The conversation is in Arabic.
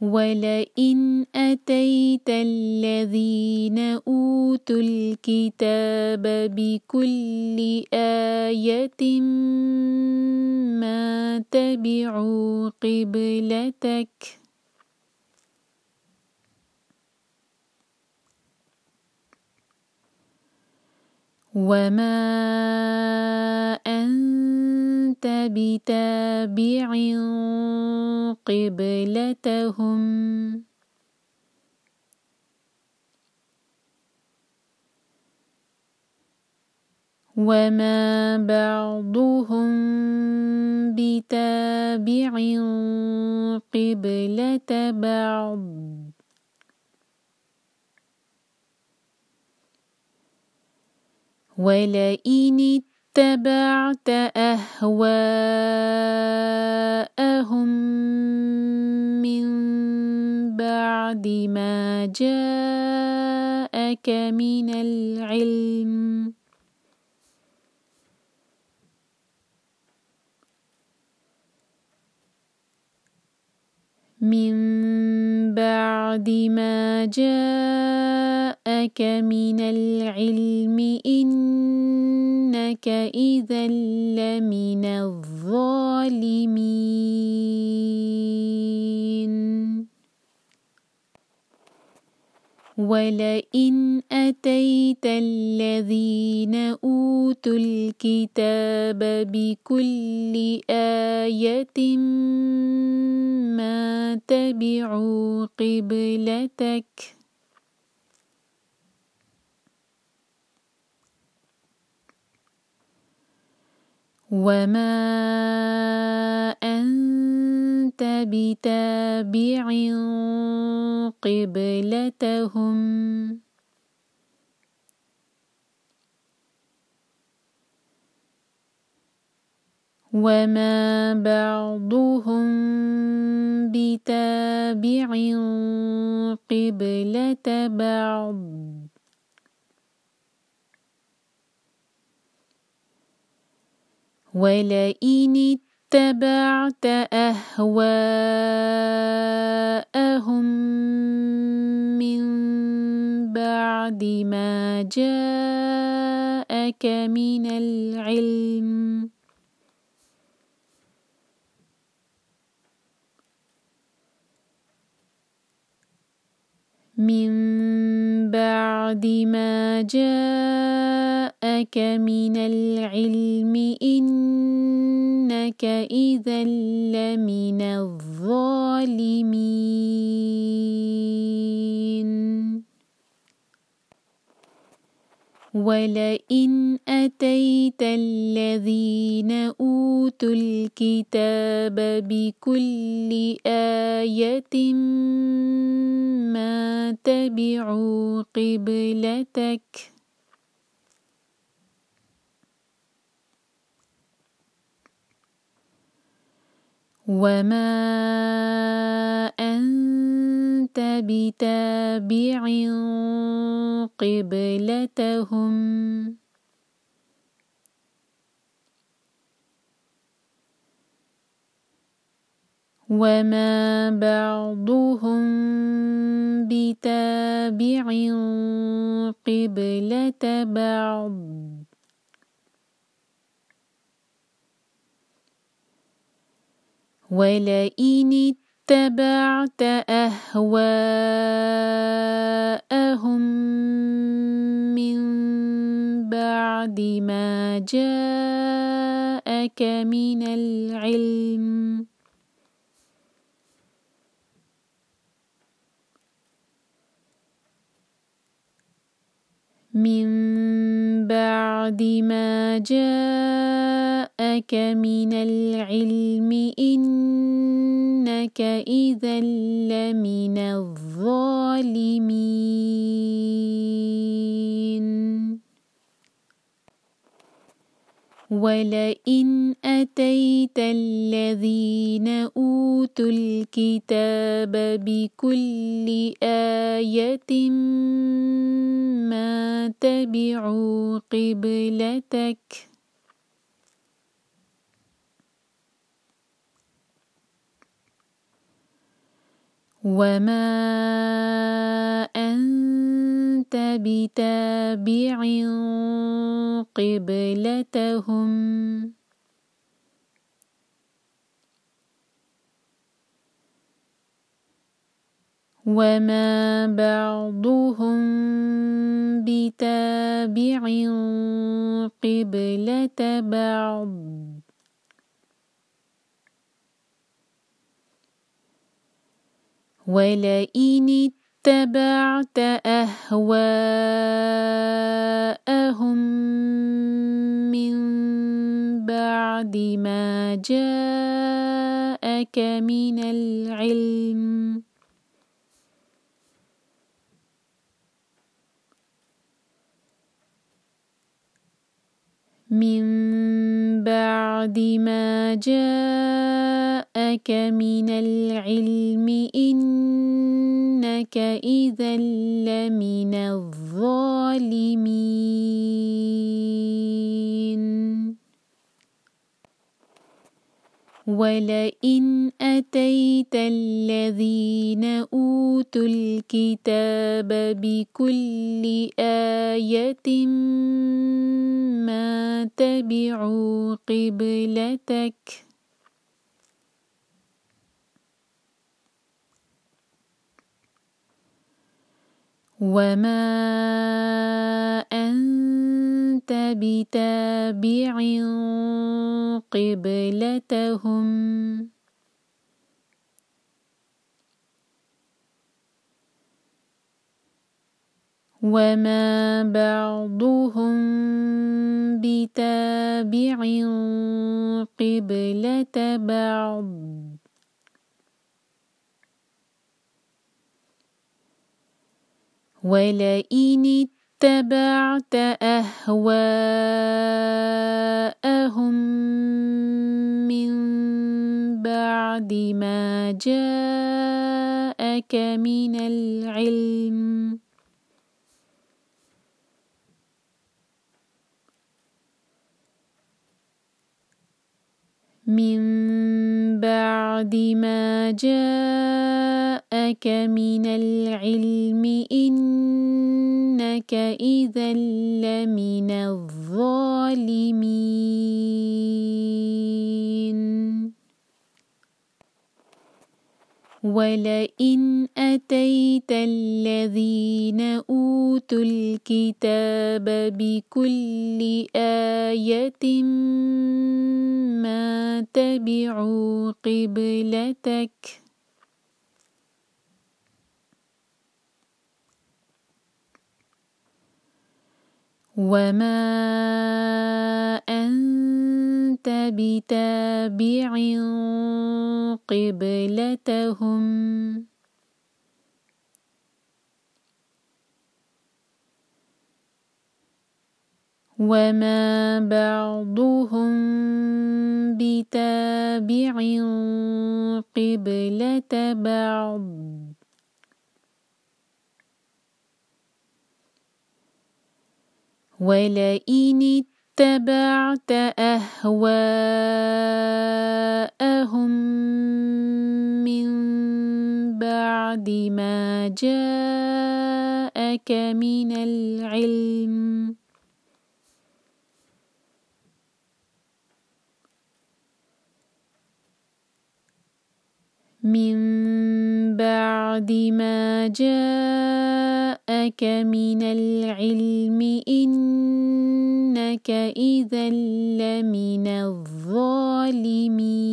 ولئن أتيت الذين أوتوا الكتاب بكل آية ما تبعوا قبلتك وما أنت بتابع قبلتهم وما بعضهم بتابع قبلة بعض ولئن اتبعت أهواءهم من بعد ما جاءك من العلم إنك إذا لمن الظالمين ولئن أتيت الذين أوتوا الكتاب بكل آية ما تبعوا قبلتك وما أنت بتابع قبلتهم وما بعضهم بتابع قبلة بعض ولئن اتبعت أهواءهم من بعد ما جاءك من العلم إنك إذا لمن الظالمين ولئن أتيت الذين أوتوا الكتاب بكل آية ما تبعوا قبلتك وما أنت بتابع قبلتهم وما بعضهم بتابع قبلة بعض ولئن اتبعت أهواءهم من بعد ما جاءك من العلم إنك إذا لمن الظالمين ولئن أتيت الذين أوتوا الكتاب بكل آية ما تبعوا قبلتك وما أنت بتابع قبلتهم وما بعضهم بتابع قبلة بعض ولئن اتبعت أهواءهم من بعد ما جاءك من العلم إنك إذا لمن الظالمين ولئن أتيت الذين أوتوا الكتاب بكل آية ما تبعوا قبلتك وما أنت بتابع قبلتهم وما بعضهم بتابع قبلة بعض ولئن اتبعت أهواءهم من بعد ما جاءك من العلم إنك إذا لمن الظالمين ولئن أتيت الذين أوتوا الكتاب بكل آية ما تبعوا قبلتك وما أنت بتابع قبلتهم وما بعضهم بتابع قبلة بعض ولئن اتبعت أهواءهم من بعد ما جاءك من العلم إنك إذا لمن الظالمين